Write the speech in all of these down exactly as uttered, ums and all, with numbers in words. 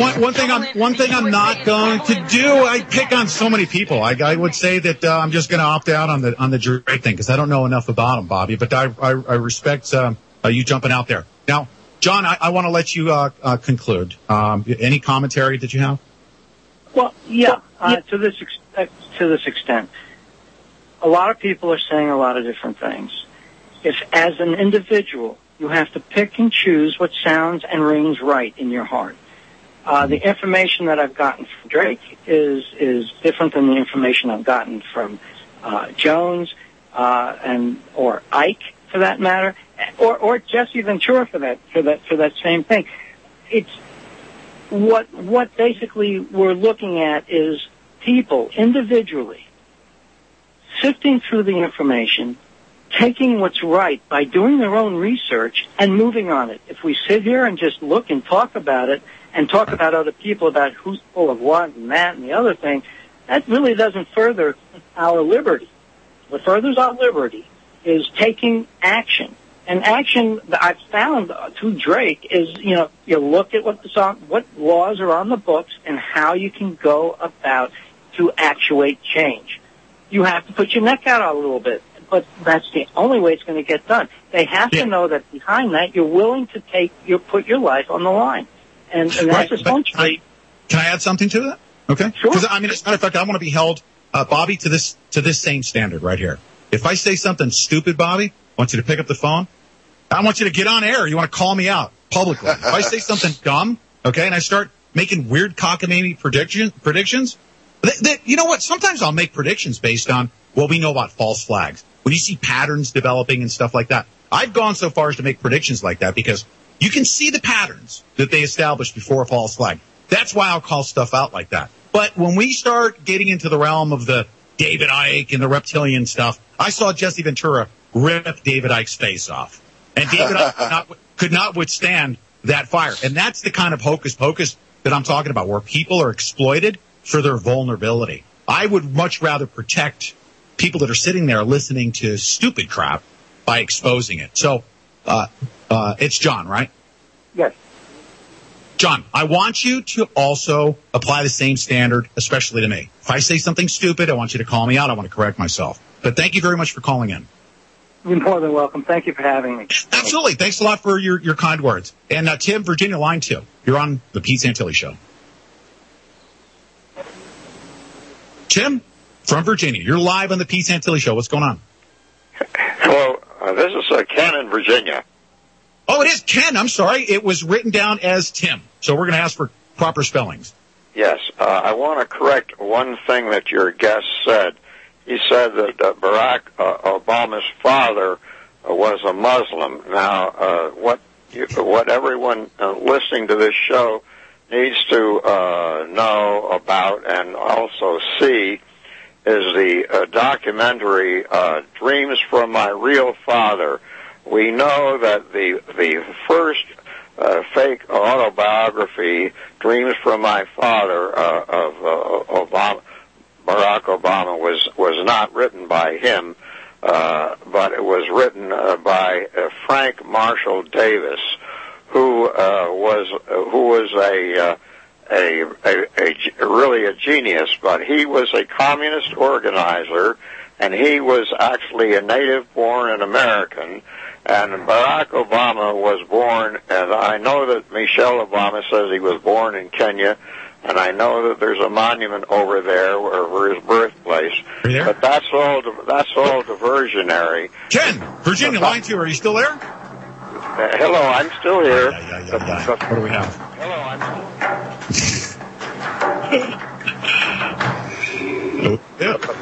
one, one thing I'm one thing I'm not going to do. I pick on so many people. I, I would say that uh, I'm just going to opt out on the on the Drake thing because I don't know enough about him, Bobby. But I I, I respect um, uh, you jumping out there. Now, John, I, I want to let you uh, uh, conclude. Um, any commentary that you have? Well, yeah, uh, to this ex- uh, to this extent, a lot of people are saying a lot of different things. If, as an individual, you have to pick and choose what sounds and rings right in your heart. Uh, the information that I've gotten from Drake is is different than the information I've gotten from uh, Jones uh, and or Ike, for that matter, or or Jesse Ventura for that for that for that same thing. It's what what basically we're looking at is people individually sifting through the information, taking what's right by doing their own research and moving on it. If we sit here and just look and talk about it and talk about other people about who's full of what and that and the other thing, that really doesn't further our liberty. What furthers our liberty is taking action. And action that I've found through Drake is, you know, you look at what the song, what laws are on the books and how you can go about to actuate change. You have to put your neck out a little bit. But that's the only way it's going to get done. They have yeah. to know that behind that, you're willing to take, you put your life on the line. And, and that's right, essentially. I, can I add something to that? Okay. Sure. Because, I mean, as a matter of fact, I want to be held, uh, Bobby, to this, to this same standard right here. If I say something stupid, Bobby, I want you to pick up the phone. I want you to get on air. You want to call me out publicly. If I say something dumb, okay, and I start making weird cockamamie prediction, predictions, they, they, you know what? Sometimes I'll make predictions based on what we know about false flags. When you see patterns developing and stuff like that, I've gone so far as to make predictions like that because you can see the patterns that they established before a false flag. That's why I'll call stuff out like that. But when we start getting into the realm of the David Icke and the reptilian stuff, I saw Jesse Ventura rip David Icke's face off. And David Icke could not, could not withstand that fire. And that's the kind of hocus pocus that I'm talking about, where people are exploited for their vulnerability. I would much rather protect people that are sitting there listening to stupid crap by exposing it. So, uh, uh, it's John, right? Yes. John, I want you to also apply the same standard, especially to me. If I say something stupid, I want you to call me out. I want to correct myself. But thank you very much for calling in. You're more than welcome. Thank you for having me. Absolutely. Thanks a lot for your, your kind words. And, uh, Tim, Virginia, line two. You're on the Pete Santilli Show. Tim? From Virginia. You're live on the Pete Santilli Show. What's going on? Hello. Uh, this is uh, Ken in Virginia. Oh, it is Ken. I'm sorry. It was written down as Tim. So we're going to ask for proper spellings. Yes. Uh, I want to correct one thing that your guest said. He said that uh, Barack uh, Obama's father uh, was a Muslim. Now, uh, what you, what everyone uh, listening to this show needs to uh, know about and also see is the uh, documentary uh, Dreams from My Real Father. We know that the the first uh, fake autobiography, Dreams from My Father, uh, of uh, Obama, Barack Obama, was, was not written by him, uh, but it was written uh, by uh, Frank Marshall Davis, who uh, was uh, who was a uh, A, a, a, really a genius, but he was a communist organizer, and he was actually a native-born American, and Barack Obama was born, and I know that Michelle Obama says he was born in Kenya, and I know that there's a monument over there where his birthplace, but that's all that's all diversionary. Ken, Virginia, line two, are you still there? Uh, hello, I'm still here. Yeah, yeah, yeah, yeah. What do we have? Hello, I'm yeah.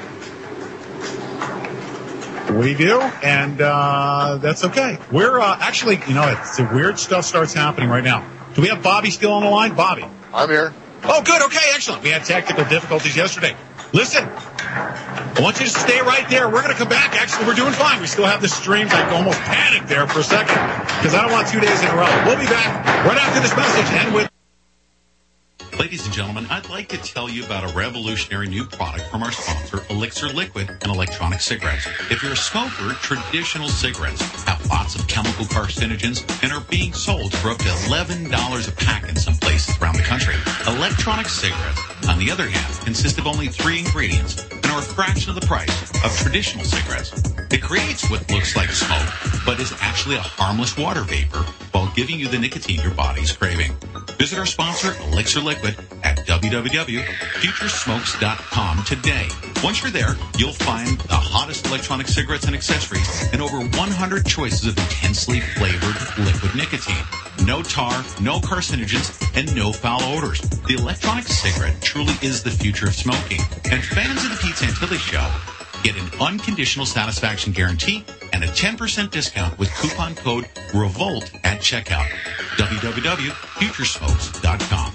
We do, and uh, that's okay. We're uh, actually, you know, it's the weird stuff starts happening right now. Do we have Bobby still on the line? Bobby. I'm here. Oh, good. Okay, excellent. We had technical difficulties yesterday. Listen, I want you to stay right there. We're going to come back. Actually, we're doing fine. We still have the streams. I almost panicked there for a second because I don't want two days in a row. We'll be back right after this message and with... Ladies and gentlemen, I'd like to tell you about a revolutionary new product from our sponsor, Elixir Liquid and Electronic Cigarettes. If you're a smoker, traditional cigarettes have lots of chemical carcinogens and are being sold for up to eleven dollars a pack in some places around the country. Electronic cigarettes, on the other hand, consist of only three ingredients and are a fraction of the price of traditional cigarettes. It creates what looks like smoke, but is actually a harmless water vapor while giving you the nicotine your body's craving. Visit our sponsor, Elixir Liquid, at w w w dot future smokes dot com today. Once you're there, you'll find the hottest electronic cigarettes and accessories and over one hundred choices of intensely flavored liquid nicotine. No tar, no carcinogens, and no foul odors. The electronic cigarette truly is the future of smoking. And fans of the Pete Santilli Show get an unconditional satisfaction guarantee and a ten percent discount with coupon code REVOLT at checkout. w w w dot future smokes dot com.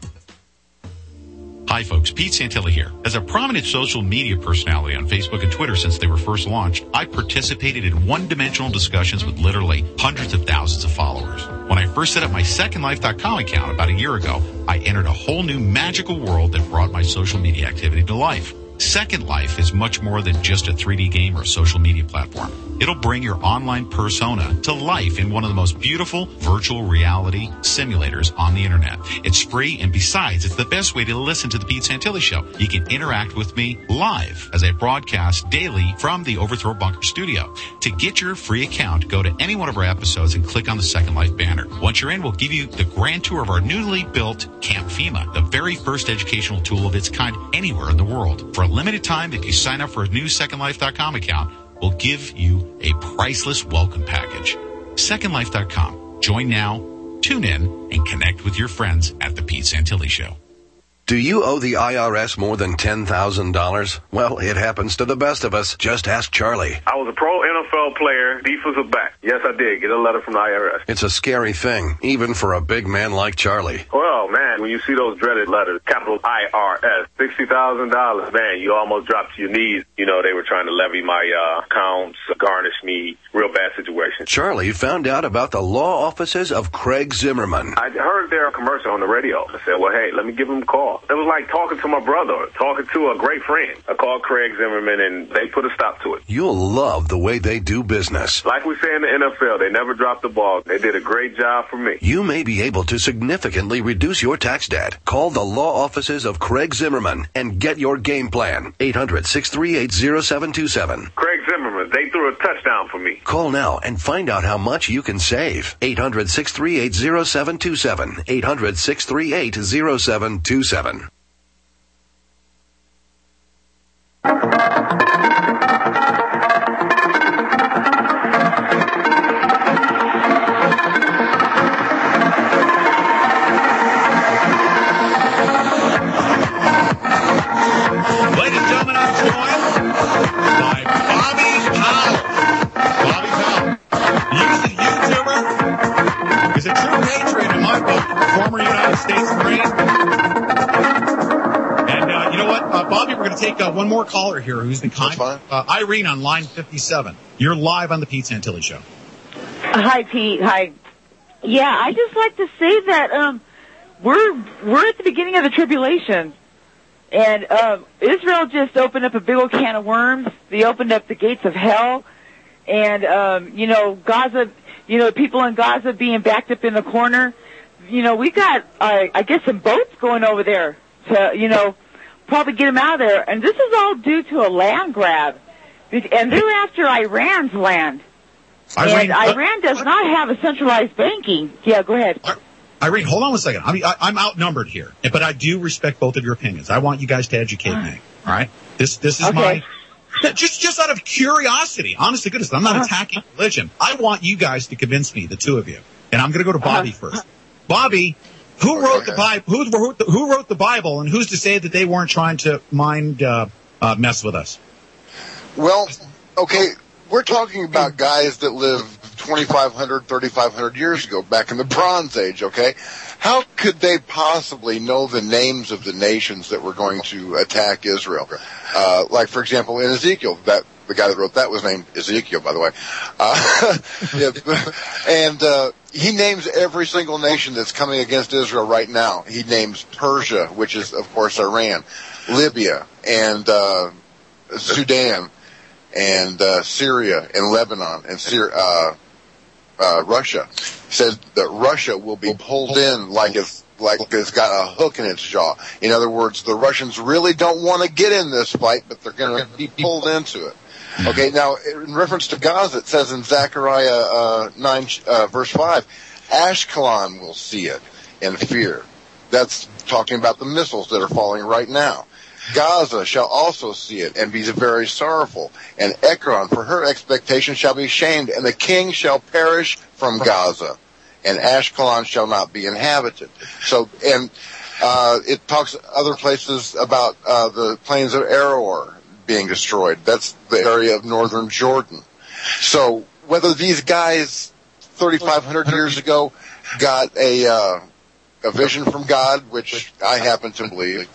Hi folks, Pete Santilli here. As a prominent social media personality on Facebook and Twitter since they were first launched, I participated in one-dimensional discussions with literally hundreds of thousands of followers. When I first set up my second life dot com account about a year ago, I entered a whole new magical world that brought my social media activity to life. Second Life is much more than just a three D game or social media platform. It'll bring your online persona to life in one of the most beautiful virtual reality simulators on the internet. It's free, and besides, it's the best way to listen to the Pete Santilli Show. You can interact with me live as I broadcast daily from the Overthrow Bunker studio. To get your free account, go to any one of our episodes and click on the Second Life banner. Once you're in, we'll give you the grand tour of our newly built Camp FEMA, the very first educational tool of its kind anywhere in the world. For a limited time, if you sign up for a new second life dot com account, we'll give you a priceless welcome package. second life dot com. Join now, tune in, and connect with your friends at the Pete Santilli Show. Do you owe the I R S more than ten thousand dollars? Well, it happens to the best of us. Just ask Charlie. I was a pro N F L player, defensive back. Yes, I did get a letter from the I R S. It's a scary thing, even for a big man like Charlie. Well, man, when you see those dreaded letters, capital I R S, sixty thousand dollars, man, you almost drop to your knees. You know, they were trying to levy my uh, accounts, garnish me, real bad situation. Charlie found out about the law offices of Craig Zimmerman. I heard their commercial on the radio. I said, well, hey, let me give them a call. It was like talking to my brother, talking to a great friend. I called Craig Zimmerman, and they put a stop to it. You'll love the way they do business. Like we say in the N F L, they never dropped the ball. They did a great job for me. You may be able to significantly reduce your tax debt. Call the law offices of Craig Zimmerman and get your game plan. eight hundred, six three eight, zero seven two seven. Craig Zimmerman, they threw a touchdown for me. Call now and find out how much you can save. eight hundred, six three eight, zero seven two seven. eight hundred, six three eight, zero seven two seven. Take uh, one more caller here who's been kind. Uh, Irene on line fifty-seven. You're live on the Pete Santilli Show. Hi, Pete. Hi. Yeah, I just like to say that um, we're we're at the beginning of the tribulation, and uh, Israel just opened up a big old can of worms. They opened up the gates of hell, and um, you know, Gaza. You know, people in Gaza being backed up in the corner. You know, we got uh, I guess some boats going over there to you know. probably get them out of there. And this is all due to a land grab. And they're after Iran's land. Irene, and Iran does uh, not have a centralized banking. Yeah, go ahead. Irene, hold on one second. I mean, I, I'm outnumbered here, but I do respect both of your opinions. I want you guys to educate me. All right? This this is okay. my... Just just out of curiosity. Honest to goodness, I'm not uh-huh. attacking religion. I want you guys to convince me, the two of you. And I'm going to go to Bobby uh-huh. first. Bobby... Who wrote the Bible? Who wrote the, who wrote the Bible, and who's to say that they weren't trying to mind uh, uh, mess with us? Well, okay, we're talking about guys that lived twenty-five hundred, thirty-five hundred years ago, back in the Bronze Age. Okay, how could they possibly know the names of the nations that were going to attack Israel? Uh, like, for example, in Ezekiel, that the guy that wrote that was named Ezekiel, by the way. Uh, yeah, and uh, he names every single nation that's coming against Israel right now. He names Persia, which is, of course, Iran, Libya, and uh, Sudan, and uh, Syria, and Lebanon, and Syria, uh, uh, Russia. He says that Russia will be pulled in like it's like it's got a hook in its jaw. In other words, the Russians really don't want to get in this fight, but they're going to be pulled into it. Okay, now, in reference to Gaza, it says in Zechariah uh, nine, uh, verse five, Ashkelon will see it and fear. That's talking about the missiles that are falling right now. Gaza shall also see it and be very sorrowful. And Ekron, for her expectation, shall be shamed, and the king shall perish from Gaza, and Ashkelon shall not be inhabited. So, and uh, it talks other places about uh, the plains of Aroer being destroyed. That's the area of northern Jordan. So whether these guys thirty-five hundred years ago got a uh, a vision from God, which I happen to believe,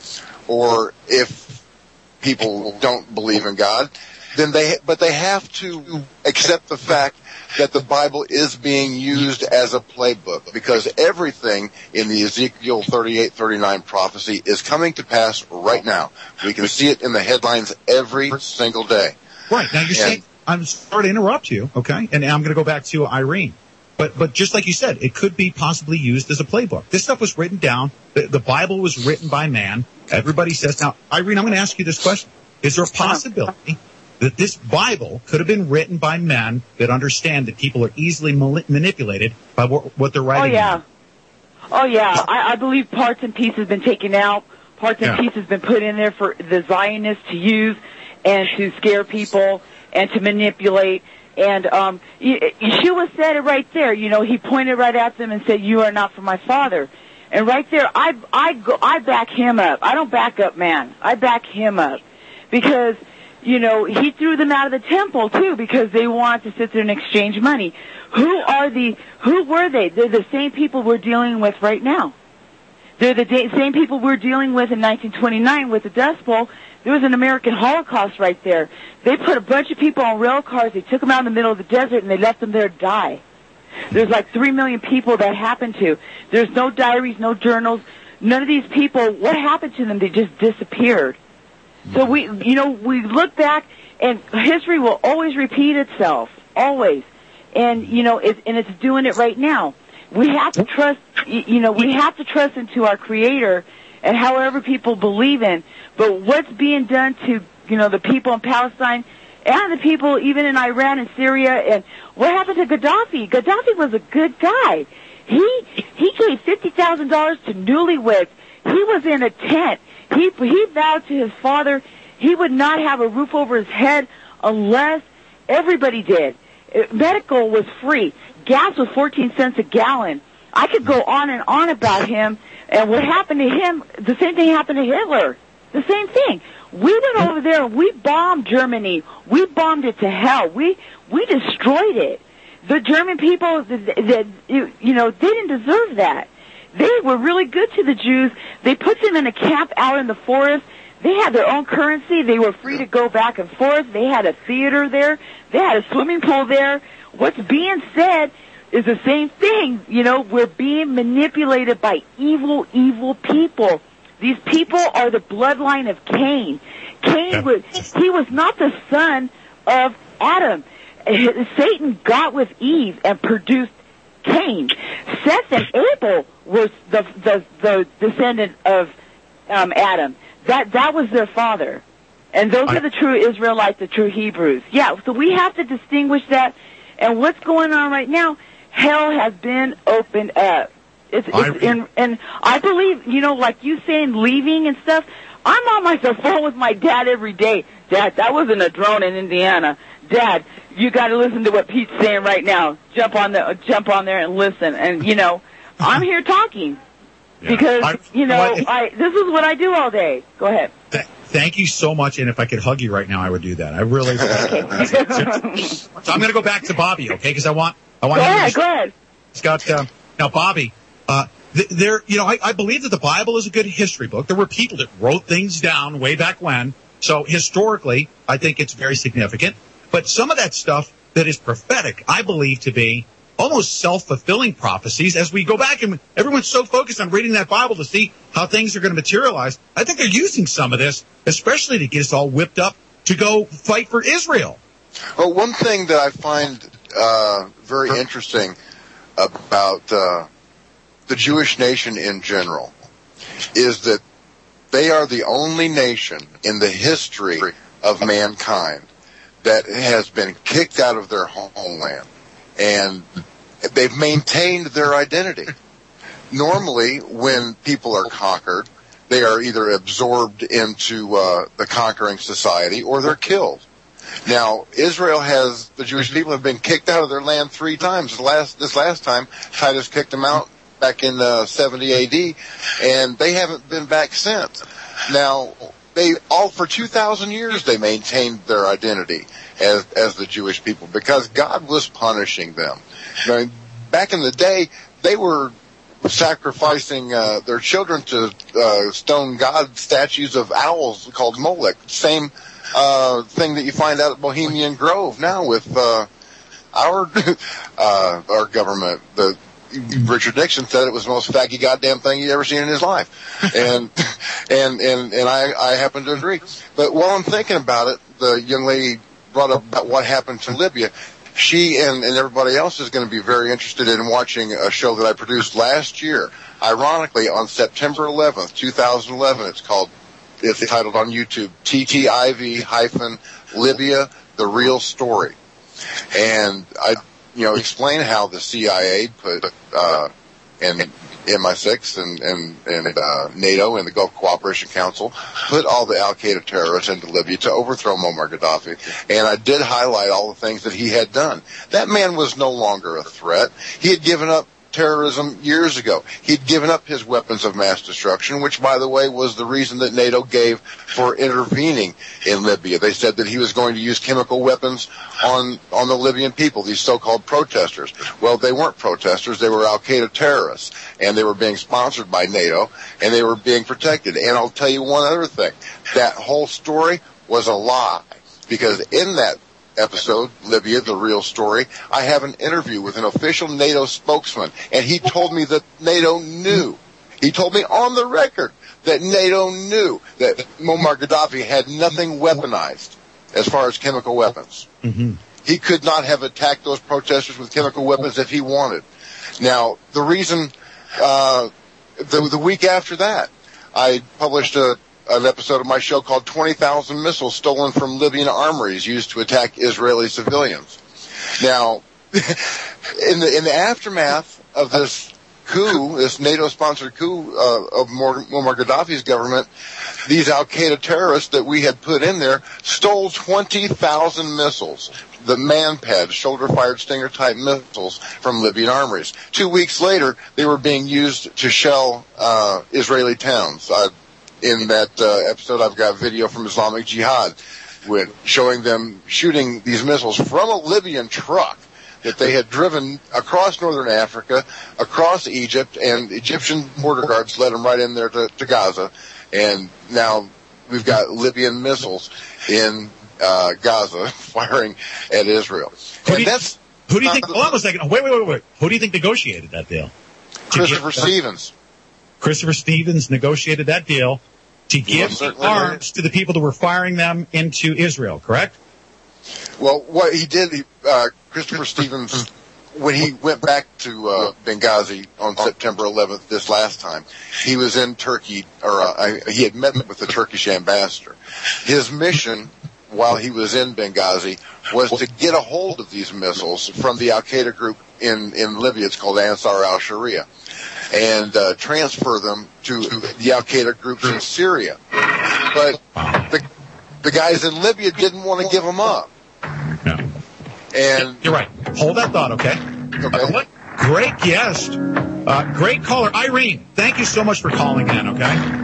or if people don't believe in God, then they but they have to accept the fact that the Bible is being used as a playbook, because everything in the Ezekiel thirty-eight thirty-nine prophecy is coming to pass right now. We can see it in the headlines every single day. Right. Now you're and, saying, I'm sorry to interrupt you, okay? And I'm going to go back to Irene. But but just like you said, it could be possibly used as a playbook. This stuff was written down. The, the Bible was written by man. Everybody says, now, Irene, I'm going to ask you this question. Is there a possibility that this Bible could have been written by men that understand that people are easily mal- manipulated by what, what they're writing? Oh, yeah. Oh, yeah. I, I believe parts and pieces have been taken out. Parts and Yeah. pieces have been put in there for the Zionists to use and to scare people and to manipulate. And um, Yeshua said it right there. You know, he pointed right at them and said, "You are not from my Father." And right there, I, I, go, I back him up. I don't back up man. I back him up. Because, you know, he threw them out of the temple, too, because they wanted to sit there and exchange money. Who are the, who were they? They're the same people we're dealing with right now. They're the da- same people we're dealing with in nineteen twenty-nine with the Dust Bowl. There was an American Holocaust right there. They put a bunch of people on rail cars, they took them out in the middle of the desert, and they left them there to die. There's like three million people that happened to. There's no diaries, no journals. None of these people, what happened to them? They just disappeared. So we, you know, we look back, and history will always repeat itself, always. And, you know, it, and it's doing it right now. We have to trust, you know, we have to trust into our Creator and however people believe in. But what's being done to, you know, the people in Palestine and the people even in Iran and Syria, and what happened to Gaddafi? Gaddafi was a good guy. He he gave fifty thousand dollars to newlyweds. He was in a tent. He he vowed to his father he would not have a roof over his head unless everybody did. Medical was free. Gas was fourteen cents a gallon. I could go on and on about him, and what happened to him, the same thing happened to Hitler. The same thing. We went over there and we bombed Germany. We bombed it to hell. We we destroyed it. The German people, that you know, they didn't deserve that. They were really good to the Jews. They put them in a camp out in the forest. They had their own currency. They were free to go back and forth. They had a theater there. They had a swimming pool there. What's being said is the same thing. You know, we're being manipulated by evil, evil people. These people are the bloodline of Cain. Cain was, he was not the son of Adam. Satan got with Eve and produced Cain. Seth and Abel was the the, the descendant of um, Adam. That that was their father. And those are the true Israelites, the true Hebrews. Yeah, so we have to distinguish that. And what's going on right now, hell has been opened up. It's, it's in, and I believe, you know, like you saying leaving and stuff, I'm on my phone with my dad every day. Dad, that wasn't a drone in Indiana. Dad, you got to listen to what Pete's saying right now. Jump on the, jump on there and listen. And, you know, I'm here talking yeah. because, I, you know, if, I this is what I do all day. Go ahead. Th- thank you so much. And if I could hug you right now, I would do that. I really would. So I'm going to go back to Bobby, okay? Because I want, I want. Go ahead. Go ahead. It's got uh, now, Bobby. Uh, th- there, you know, I, I believe that the Bible is a good history book. There were people that wrote things down way back when So historically, I think it's very significant. But some of that stuff that is prophetic, I believe to be almost self-fulfilling prophecies as we go back, and everyone's so focused on reading that Bible to see how things are going to materialize. I think they're using some of this, especially to get us all whipped up to go fight for Israel. Well, one thing that I find uh, very interesting about uh, the Jewish nation in general is that they are the only nation in the history of mankind that has been kicked out of their homeland. And they've maintained their identity. Normally, when people are conquered, they are either absorbed into uh, the conquering society or they're killed. Now, Israel has, the Jewish people have been kicked out of their land three times. The last, this last time, Titus kicked them out back in uh, seventy A D, and they haven't been back since. Now, they all for two thousand years they maintained their identity as as the Jewish people because God was punishing them. I mean, back in the day, they were sacrificing uh, their children to uh, stone god statues of owls called Molech. Same uh, thing that you find out at Bohemian Grove now with uh, our uh, our government. The Richard Nixon said it was the most faggy goddamn thing he'd ever seen in his life. And, and, and, and I, I happen to agree. But while I'm thinking about it, the young lady brought up about what happened to Libya. She and, and everybody else is going to be very interested in watching a show that I produced last year. Ironically, on September eleventh, two thousand eleven, it's called, it's titled on YouTube, T T I V hyphen Libya, The Real Story. And I, you know, explain how the C I A put, uh, and M I six and, and, and, uh, NATO and the Gulf Cooperation Council put all the Al-Qaeda terrorists into Libya to overthrow Muammar Gaddafi. And I did highlight all the things that he had done. That man was no longer a threat. He had given up terrorism years ago. He'd given up his weapons of mass destruction, which, by the way, was the reason that NATO gave for intervening in Libya. They said that he was going to use chemical weapons on on the Libyan people, these so-called protesters. Well, they weren't protesters. They were Al-Qaeda terrorists, and they were being sponsored by NATO, and they were being protected. And I'll tell you one other thing. That whole story was a lie, because in that episode, Libya, The Real Story, I have an interview with an official NATO spokesman, and he told me that NATO knew. He told me on the record that NATO knew that Muammar Gaddafi had nothing weaponized as far as chemical weapons. Mm-hmm. He could not have attacked those protesters with chemical weapons if he wanted. Now, the reason, uh, the, the week after that, I published a an episode of my show called twenty thousand Missiles Stolen from Libyan Armories Used to Attack Israeli Civilians. Now, in the in the aftermath of this coup, this NATO-sponsored coup uh, of Muammar Gaddafi's government, these Al-Qaeda terrorists that we had put in there stole twenty thousand missiles, the MANPAD, shoulder-fired Stinger-type missiles from Libyan armories. Two weeks later, they were being used to shell uh, Israeli towns. Uh, In that uh, episode, I've got video from Islamic Jihad with showing them shooting these missiles from a Libyan truck that they had driven across northern Africa, across Egypt, and Egyptian border guards led them right in there to, to Gaza. And now we've got Libyan missiles in uh, Gaza firing at Israel. Who and do you, that's who do you think? Hold on a second. Wait, wait, wait, wait. Who do you think negotiated that deal? Christopher get, Stevens. Christopher Stevens negotiated that deal to give arms to the people that were firing them into Israel, correct? Well, what he did, uh, Christopher Stevens, when he went back to uh, Benghazi on September eleventh this last time, he was in Turkey, or uh, he had met with the Turkish ambassador. His mission while he was in Benghazi was to get a hold of these missiles from the Al-Qaeda group in, in Libya. It's called Ansar al-Sharia. And uh, transfer them to the Al-Qaeda groups in Syria. But the, the guys in Libya didn't want to give them up. No. And you're right. Hold that thought, okay? Okay. Uh, what great guest. Uh, great caller. Irene, thank you so much for calling in, okay?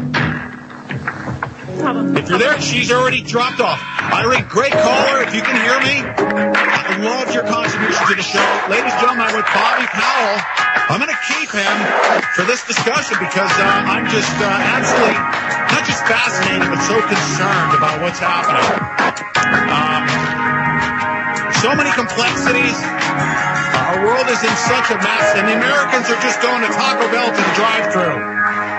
If you're there, she's already dropped off. Irene, great caller. If you can hear me, I love your contribution to the show. Ladies and gentlemen, I'm with Bobby Powell. I'm going to keep him for this discussion because uh, I'm just uh, absolutely not not just fascinated, but so concerned about what's happening. Um, so many complexities. Uh, our world is in such a mess, and the Americans are just going to Taco Bell to the drive-thru.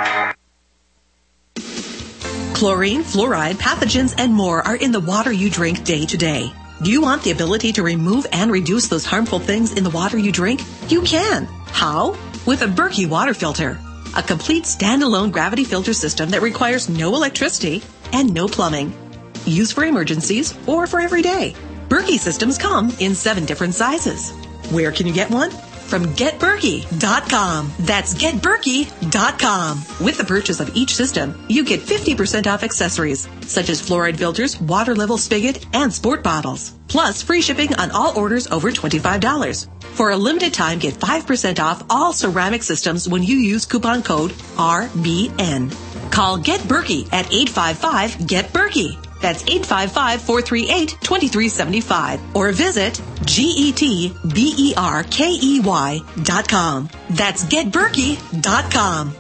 Chlorine, fluoride, pathogens, and more are in the water you drink day to day. Do you want the ability to remove and reduce those harmful things in the water you drink? You can. How? With a Berkey water filter. A complete standalone gravity filter system that requires no electricity and no plumbing. Used for emergencies or for every day. Berkey systems come in seven different sizes. Where can you get one? From get berkey dot com. That's get berkey dot com. With the purchase of each system, you get fifty percent off accessories, such as fluoride filters, water level spigot, and sport bottles. Plus, free shipping on all orders over twenty-five dollars. For a limited time, get five percent off all ceramic systems when you use coupon code R B N. Call Get Berkey at eight five five, get berkey. That's eight five five, four three eight, two three seven five. Or visit G E T B E R K E Y dot com. That's get berkey dot com.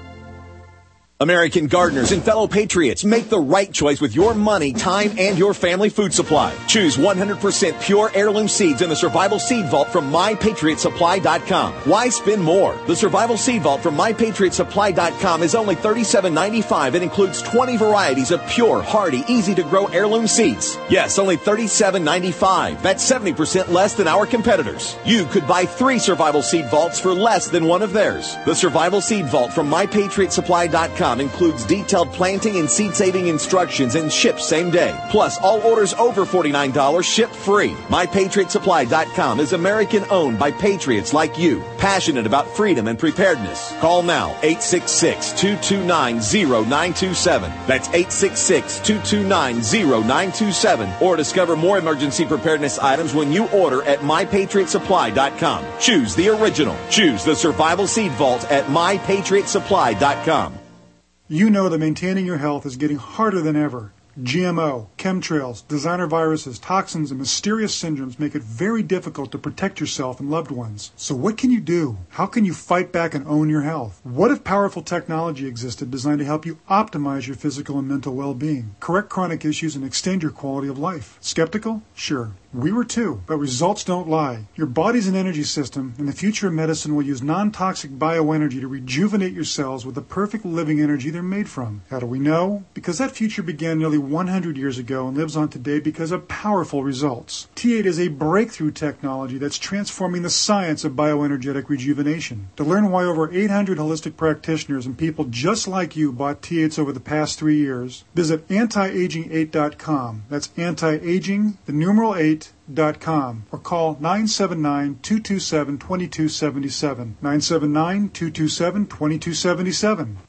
American gardeners and fellow patriots, make the right choice with your money, time, and your family food supply. Choose one hundred percent pure heirloom seeds in the Survival Seed Vault from my patriot supply dot com. Why spend more? The Survival Seed Vault from my patriot supply dot com is only thirty-seven ninety-five and includes twenty varieties of pure, hardy, easy-to-grow heirloom seeds. Yes, only thirty-seven ninety-five. That's seventy percent less than our competitors. You could buy three Survival Seed Vaults for less than one of theirs. The Survival Seed Vault from my patriot supply dot com includes detailed planting and seed-saving instructions and ships same day. Plus, all orders over forty-nine dollars ship free. my patriot supply dot com is American-owned by patriots like you, passionate about freedom and preparedness. Call now, eight six six, two two nine, zero nine two seven. That's eight six six, two two nine, zero nine two seven. Or discover more emergency preparedness items when you order at my patriot supply dot com. Choose the original. Choose the Survival Seed Vault at my patriot supply dot com. You know that maintaining your health is getting harder than ever. G M O, chemtrails, designer viruses, toxins, and mysterious syndromes make it very difficult to protect yourself and loved ones. So what can you do? How can you fight back and own your health? What if powerful technology existed designed to help you optimize your physical and mental well-being, correct chronic issues, and extend your quality of life? Skeptical? Sure. We were too, but results don't lie. Your body's an energy system, and the future of medicine will use non-toxic bioenergy to rejuvenate your cells with the perfect living energy they're made from. How do we know? Because that future began nearly one hundred years ago and lives on today because of powerful results. T eight is a breakthrough technology that's transforming the science of bioenergetic rejuvenation. To learn why over eight hundred holistic practitioners and people just like you bought T eights over the past three years, visit anti aging eight dot com. That's anti-aging, the numeral eight, dot com, or call nine seven nine, two two seven, two two seven seven, nine seven nine, two two seven, two two seven seven.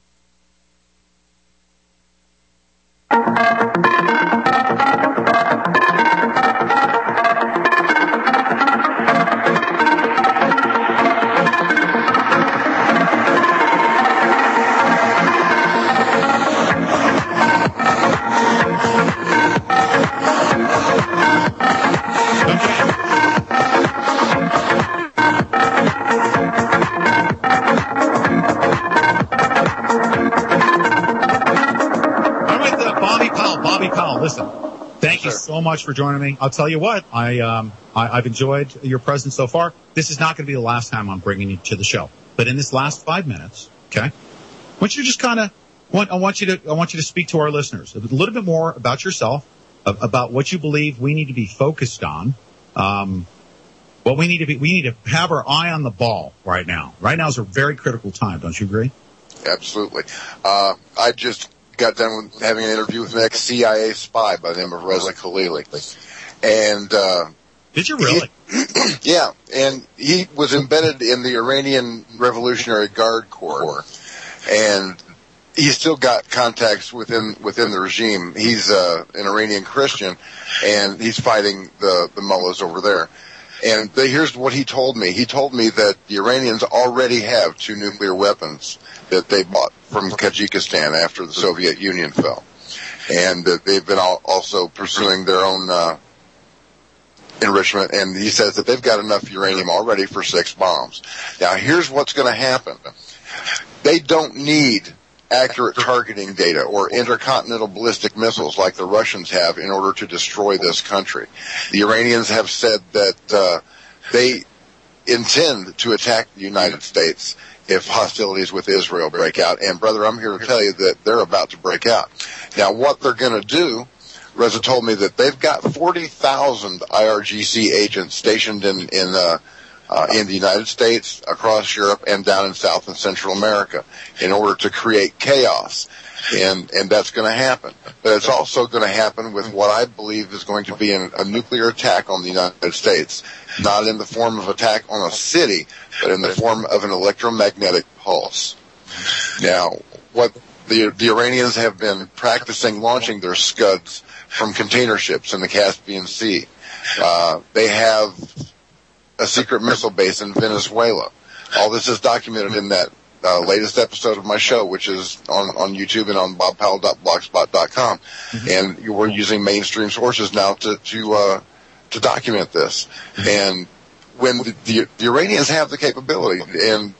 Listen, thank you so much for joining me. I'll tell you what, I, um, I, I've enjoyed your presence so far. This is not going to be the last time I'm bringing you to the show. But in this last five minutes, okay, I want you to just kind of, want, I want you to, I want you to speak to our listeners a little bit more about yourself, about what you believe we need to be focused on, um, what we need to be, we need to have our eye on the ball right now. Right now is a very critical time. Don't you agree? Absolutely. Uh, I just got done with having an interview with an ex-C I A spy by the name of Reza Khalili. And, uh, did you really? He, yeah. And he was embedded in the Iranian Revolutionary Guard Corps. And he's still got contacts within, within the regime. He's, uh, an Iranian Christian, and he's fighting the, the mullahs over there. And they, here's what he told me. He told me that the Iranians already have two nuclear weapons that they bought from Tajikistan after the Soviet Union fell. And that they've been all, also pursuing their own uh, enrichment. And he says that they've got enough uranium already for six bombs. Now, here's what's going to happen. They don't need accurate targeting data or intercontinental ballistic missiles like the Russians have in order to destroy this country. The Iranians have said that uh, they intend to attack the United States if hostilities with Israel break out. And, brother, I'm here to tell you that they're about to break out. Now, what they're going to do, Reza told me that they've got forty thousand I R G C agents stationed in in uh, uh, in the United States, across Europe, and down in South and Central America in order to create chaos. And and that's going to happen. But it's also going to happen with what I believe is going to be an, a nuclear attack on the United States, not in the form of attack on a city, but in the form of an electromagnetic pulse. Now, what the, the Iranians have been practicing launching their Scuds from container ships in the Caspian Sea. Uh, they have a secret missile base in Venezuela. All this is documented in that uh, latest episode of my show, which is on, on YouTube and on bob powell dot blogspot dot com. Mm-hmm. And we're using mainstream sources now to, to, uh, to document this. Mm-hmm. And when the, the, the Iranians have the capability, and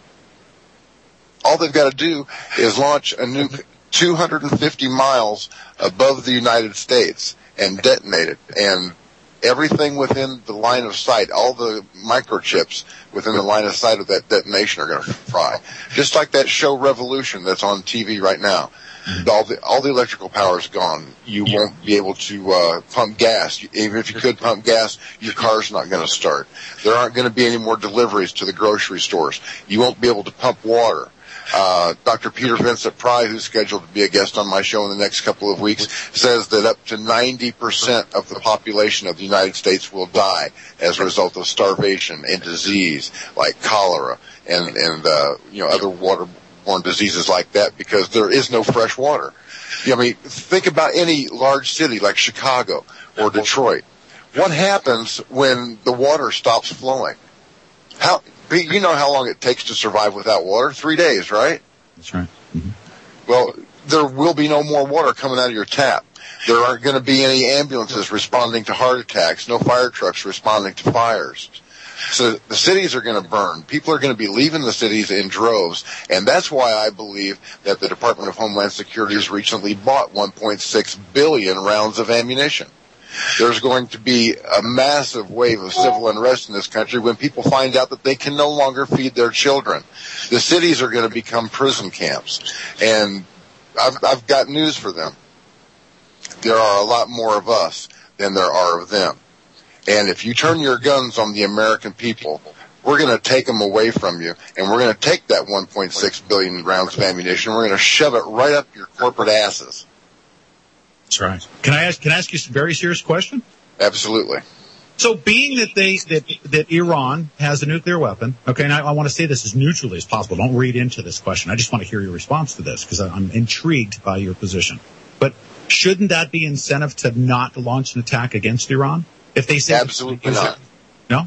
all they've got to do is launch a nuke two hundred fifty miles above the United States and detonate it, and everything within the line of sight, all the microchips within the line of sight of that detonation are going to fry. Just like that show Revolution that's on T V right now. Mm-hmm. All the all the electrical power is gone. You yeah. won't be able to uh, pump gas. Even if you could pump gas, your car's not going to start. There aren't going to be any more deliveries to the grocery stores. You won't be able to pump water. Uh, Doctor Peter Vincent Pry, who's scheduled to be a guest on my show in the next couple of weeks, says that up to ninety percent of the population of the United States will die as a result of starvation and disease like cholera and, and uh, you know, other waterborne diseases like that, because there is no fresh water. I mean, think about any large city like Chicago or Detroit. What happens when the water stops flowing? How... You know how long it takes to survive without water? Three days, right? That's right. Mm-hmm. Well, there will be no more water coming out of your tap. There aren't going to be any ambulances responding to heart attacks, no fire trucks responding to fires. So the cities are going to burn. People are going to be leaving the cities in droves, and that's why I believe that the Department of Homeland Security has recently bought one point six billion rounds of ammunition. There's going to be a massive wave of civil unrest in this country when people find out that they can no longer feed their children. The cities are going to become prison camps. And I've, I've got news for them. There are a lot more of us than there are of them. And if you turn your guns on the American people, we're going to take them away from you, and we're going to take that one point six billion rounds of ammunition, we're going to shove it right up your corporate asses. That's right. Can I ask? Can I ask you a very serious question? Absolutely. So, being that they that that Iran has a nuclear weapon, okay, and I, I want to say this as neutrally as possible. Don't read into this question. I just want to hear your response to this because I'm intrigued by your position. But shouldn't that be incentive to not launch an attack against Iran if they say absolutely not? No.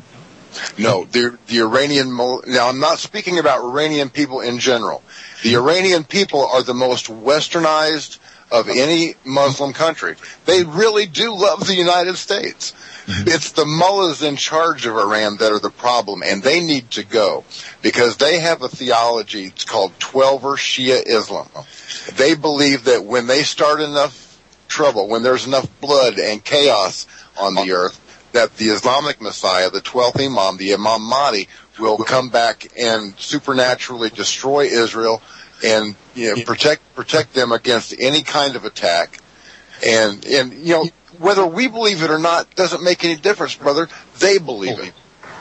No, the the Iranian. Now, I'm not speaking about Iranian people in general. The Iranian people are the most westernized of any Muslim country. They really do love the United States. Mm-hmm. It's the mullahs in charge of Iran that are the problem, and they need to go because they have a theology. It's called Twelver Shia Islam. They believe that when they start enough trouble, when there's enough blood and chaos on the earth, that the Islamic Messiah, the twelfth Imam, the Imam Mahdi, will come back and supernaturally destroy Israel and, you know, protect protect them against any kind of attack. And, and you know, whether we believe it or not doesn't make any difference, brother. They believe it.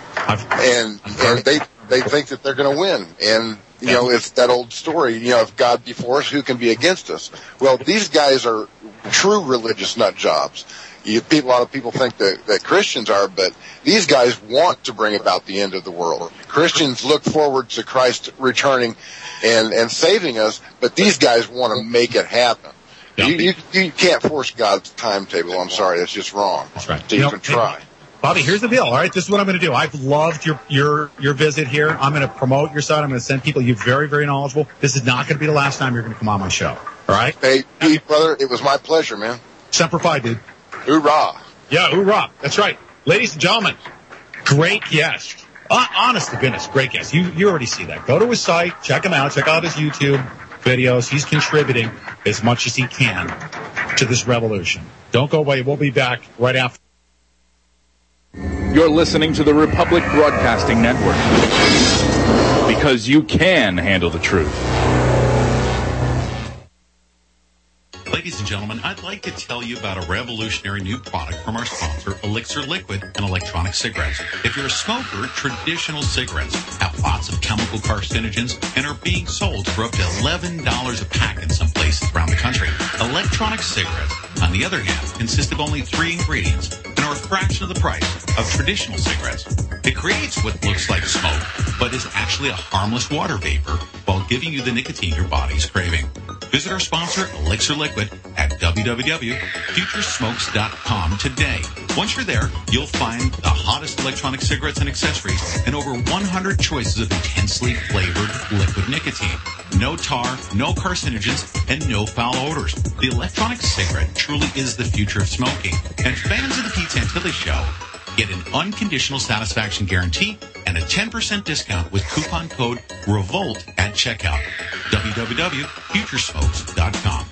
And, and they they think that they're going to win. And, you know, it's that old story, you know, if God be for us, who can be against us? Well, these guys are true religious nut jobs. You, people, a lot of people think that, that Christians are, but these guys want to bring about the end of the world. Christians look forward to Christ returning and, and saving us, but these guys want to make it happen. You, you, you can't force God's timetable. I'm sorry, that's just wrong. That's right. To you even know, try. Bobby, here's the deal. All right, this is what I'm going to do. I've loved your your your visit here. I'm going to promote your site. I'm going to send people. You're very, very knowledgeable. This is not going to be the last time you're going to come on my show. All right? Hey, Pete, brother, it was my pleasure, man. Semper Fi, dude. Hoorah. Yeah, hoorah. That's right. Ladies and gentlemen, great guest. Uh, honest to goodness, great guest. You you already see that. Go to his site, check him out, check out his YouTube. videos. He's contributing as much as he can to this revolution. Don't go away. We'll be back right after. You're listening to the Republic Broadcasting Network, because you can handle the truth. Ladies and gentlemen, I'd like to tell you about a revolutionary new product from our sponsor, Elixir Liquid and Electronic Cigarettes. If you're a smoker, traditional cigarettes have lots of chemical carcinogens and are being sold for up to eleven dollars a pack in some places around the country. Electronic cigarettes, on the other hand, consist of only three ingredients and are a fraction of the price of traditional cigarettes. It creates what looks like smoke, but is actually a harmless water vapor while giving you the nicotine your body's craving. Visit our sponsor, Elixir Liquid, at w w w dot future smokes dot com today. Once you're there, you'll find the hottest electronic cigarettes and accessories and over one hundred choices of intensely flavored liquid nicotine. No tar, no carcinogens, and no foul odors. The electronic cigarette truly is the future of smoking. And fans of the Pete Santilli Show get an unconditional satisfaction guarantee and a ten percent discount with coupon code REVOLT at checkout. w w w dot future smokes dot com.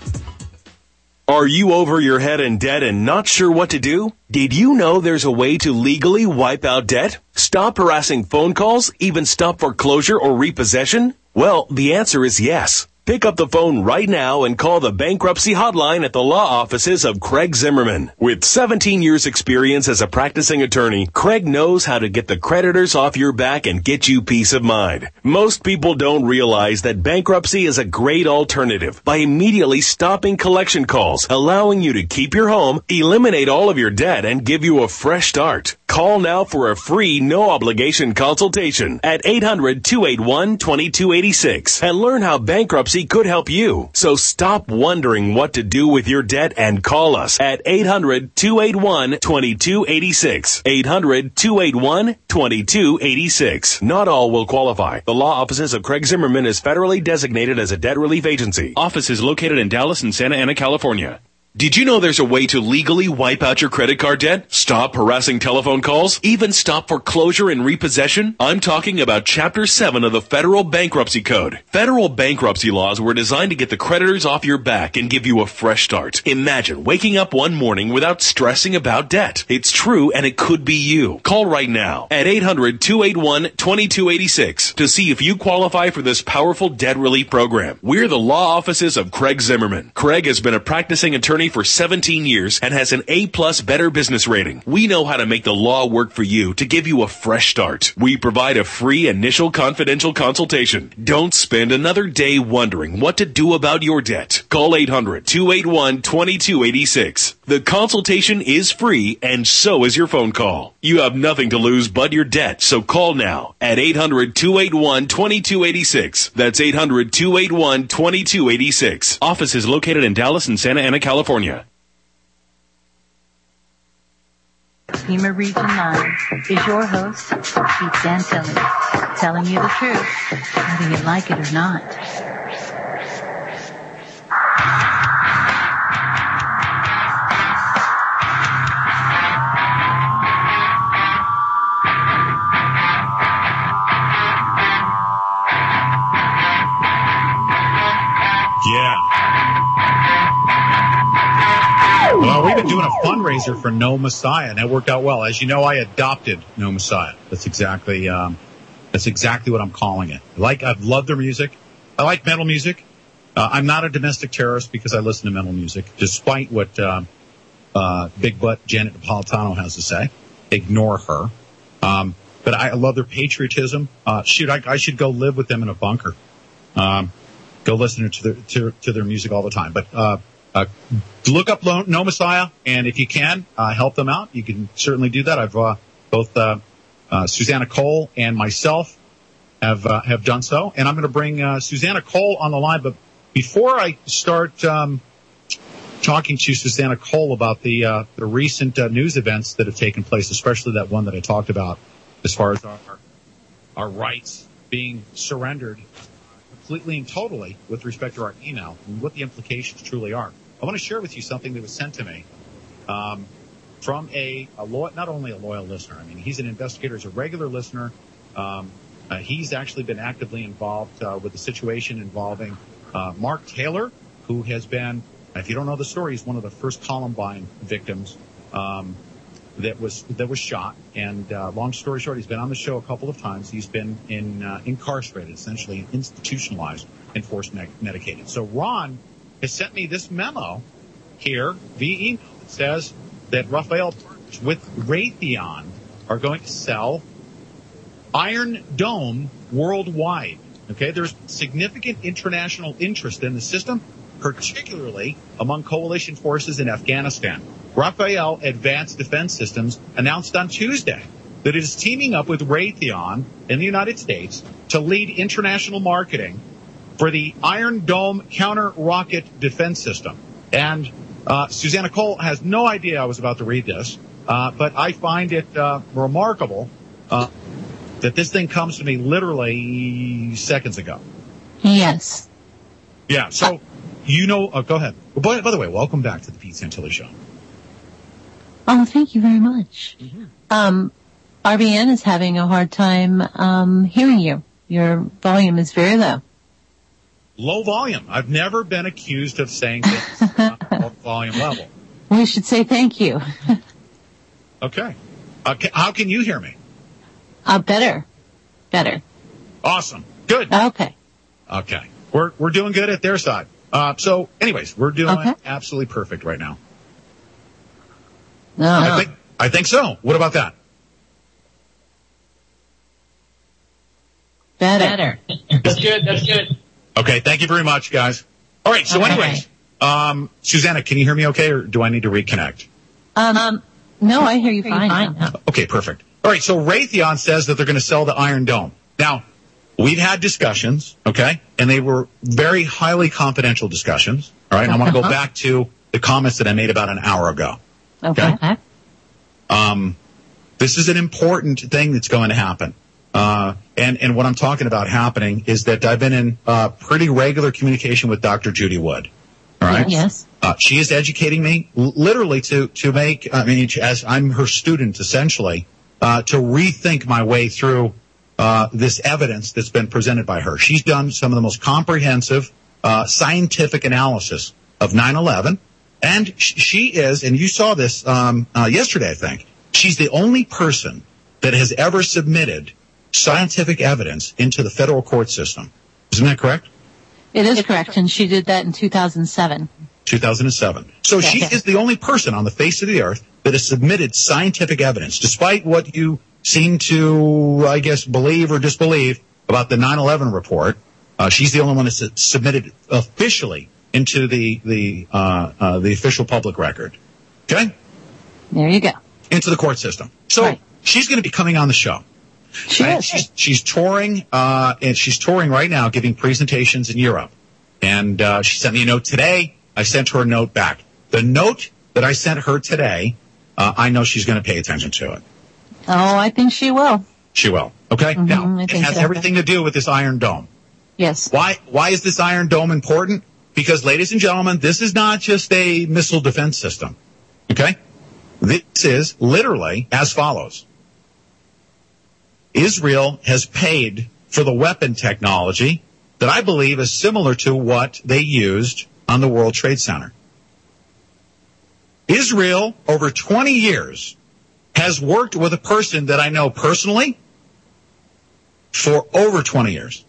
Are you over your head in debt and not sure what to do? Did you know there's a way to legally wipe out debt? Stop harassing phone calls? Even stop foreclosure or repossession? Well, the answer is yes. Pick up the phone right now and call the bankruptcy hotline at the law offices of Craig Zimmerman. With seventeen years experience as a practicing attorney, Craig knows how to get the creditors off your back and get you peace of mind. Most people don't realize that bankruptcy is a great alternative by immediately stopping collection calls, allowing you to keep your home, eliminate all of your debt, and give you a fresh start. Call now for a free, no-obligation consultation at eight hundred, two eight one, two two eight six and learn how bankruptcy could help you. So stop wondering what to do with your debt and call us at eight hundred, two eight one, two two eight six. eight hundred, two eight one, two two eight six. Not all will qualify. The law offices of Craig Zimmerman is federally designated as a debt relief agency. Office is located in Dallas and Santa Ana, California. Did you know there's a way to legally wipe out your credit card debt? Stop harassing telephone calls? Even stop foreclosure and repossession? I'm talking about Chapter seven of the Federal Bankruptcy Code. Federal bankruptcy laws were designed to get the creditors off your back and give you a fresh start. Imagine waking up one morning without stressing about debt. It's true, and it could be you. Call right now at eight hundred, two eight one, two two eight six to see if you qualify for this powerful debt relief program. We're the law offices of Craig Zimmerman. Craig has been a practicing attorney for seventeen years and has an A-plus Better Business rating. We know how to make the law work for you to give you a fresh start. We provide a free initial confidential consultation. Don't spend another day wondering what to do about your debt. Call eight hundred, two eight one, two two eight six. The consultation is free, and so is your phone call. You have nothing to lose but your debt, so call now at eight hundred, two eight one, two two eight six. That's eight hundred, two eight one, two two eight six. Office is located in Dallas and Santa Ana, California. FEMA Region nine is your host, Pete Santilli, telling you the truth, whether you like it or not. Yeah. Well, we've been doing a fundraiser for No Messiah, and that worked out well. As you know, I adopted No Messiah. That's exactly, um, that's exactly what I'm calling it. I like, I've loved their music. I like metal music. Uh, I'm not a domestic terrorist because I listen to metal music, despite what, uh, uh, Big Butt Janet Napolitano has to say. Ignore her. Um, but I love their patriotism. Uh, shoot, I, I should go live with them in a bunker. Um, go listen to their, to, to their music all the time. But, uh, Uh, look up No Messiah, and if you can, uh, help them out. You can certainly do that. I've, uh, both, uh, uh, Susanna Cole and myself have, uh, have done so. And I'm going to bring, uh, Susanna Cole on the line. But before I start, um, talking to Susanna Cole about the, uh, the recent, uh, news events that have taken place, especially that one that I talked about as far as our, our rights being surrendered completely and totally with respect to our email and what the implications truly are. I want to share with you something that was sent to me um, from a, a loyal, not only a loyal listener. I mean, he's an investigator, he's a regular listener. Um, uh, he's actually been actively involved uh, with the situation involving uh, Mark Taylor, who has been, if you don't know the story, he's one of the first Columbine victims um, that was that was shot. And uh, long story short, he's been on the show a couple of times. He's been in uh, incarcerated, essentially institutionalized and forced me- medicated. So Ron has sent me this memo here via email that says that Rafael partners with Raytheon are going to sell Iron Dome worldwide. Okay, there's significant international interest in the system, particularly among coalition forces in Afghanistan. Rafael Advanced Defense Systems announced on Tuesday that it is teaming up with Raytheon in the United States to lead international marketing for the Iron Dome counter-rocket defense system. And uh, Susanna Cole has no idea I was about to read this, uh, but I find it uh, remarkable uh, that this thing comes to me literally seconds ago. Yes. Yeah, so you know, uh, go ahead. By, by the way, welcome back to the Pete Santilli Show. Oh, thank you very much. Mm-hmm. Um, R B N is having a hard time um, hearing you. Your volume is very low. Low volume. I've never been accused of saying things on a volume level. We should say thank you. Okay. Uh, ca- how can you hear me? Uh, better. Better. Awesome. Good. Okay. Okay. We're we're doing good at their side. Uh, so, anyways, we're doing okay. absolutely perfect right now. No. I think I think so. What about that? Better. That's good. That's good. Okay. Thank you very much, guys. All right. So, okay. anyways, um, Susanna, can you hear me okay, or do I need to reconnect? Um, no, I hear you fine. fine. Okay, perfect. All right. So, Raytheon says that they're going to sell the Iron Dome. Now, we've had discussions, okay, and they were very highly confidential discussions. All right. I want to go back to the comments that I made about an hour ago. Okay. okay. Um, this is an important thing that's going to happen. Uh, and, and what I'm talking about happening is that I've been in, uh, pretty regular communication with Doctor Judy Wood. All right. Yes. Uh, she is educating me l- literally to, to make, I mean, as I'm her student essentially, uh, to rethink my way through, uh, this evidence that's been presented by her. She's done some of the most comprehensive, uh, scientific analysis of nine eleven. And she is, and you saw this um, uh, yesterday, I think, she's the only person that has ever submitted scientific evidence into the federal court system. Isn't that correct? It is correct, and she did that in two thousand seven. two thousand seven. So yeah, she yeah. is the only person on the face of the earth that has submitted scientific evidence, despite what you seem to, I guess, believe or disbelieve about the nine eleven report. Uh, she's the only one that's submitted officially into the the uh, uh, the official public record. Okay? There you go. Into the court system. So right. she's going to be coming on the show. She and is. She's, she's touring, uh, and she's touring right now, giving presentations in Europe. And uh, she sent me a note today. I sent her a note back. The note that I sent her today, uh, I know she's going to pay attention to it. Oh, I think she will. She will. Okay? Mm-hmm, now, it has so. everything to do with this Iron Dome. Yes. Why? Why is this Iron Dome important? Because, ladies and gentlemen, this is not just a missile defense system, okay? This is literally as follows. Israel has paid for the weapon technology that I believe is similar to what they used on the World Trade Center. Israel, over twenty years, has worked with a person that I know personally for over twenty years.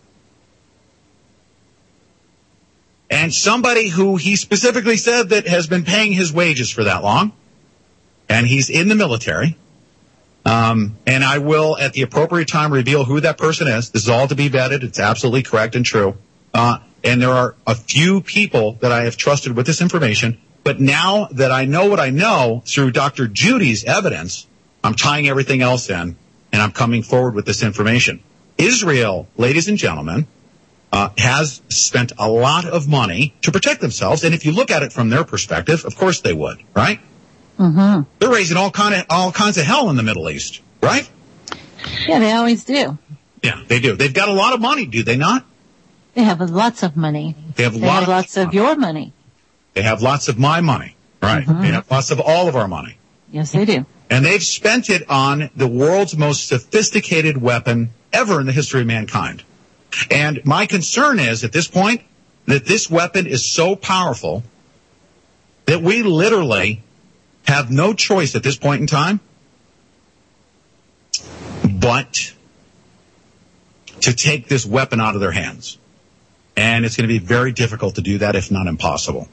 And somebody who he specifically said that has been paying his wages for that long. And he's in the military. Um, and I will, at the appropriate time, reveal who that person is. This is all to be vetted. It's absolutely correct and true. Uh, and there are a few people that I have trusted with this information. But now that I know what I know through Doctor Judy's evidence, I'm tying everything else in, and I'm coming forward with this information. Israel, ladies and gentlemen, Uh, has spent a lot of money to protect themselves. And if you look at it from their perspective, of course they would, right? Mm-hmm. They're raising all kind of, all kinds of hell in the Middle East, right? Yeah, they always do. Yeah, they do. They've got a lot of money, do they not? They have lots of money. They have, they lot have lots of, of your money. They have lots of my money, right? Mm-hmm. They have lots of all of our money. Yes, they do. And they've spent it on the world's most sophisticated weapon ever in the history of mankind. And my concern is, at this point, that this weapon is so powerful that we literally have no choice at this point in time but to take this weapon out of their hands. And it's going to be very difficult to do that, if not impossible.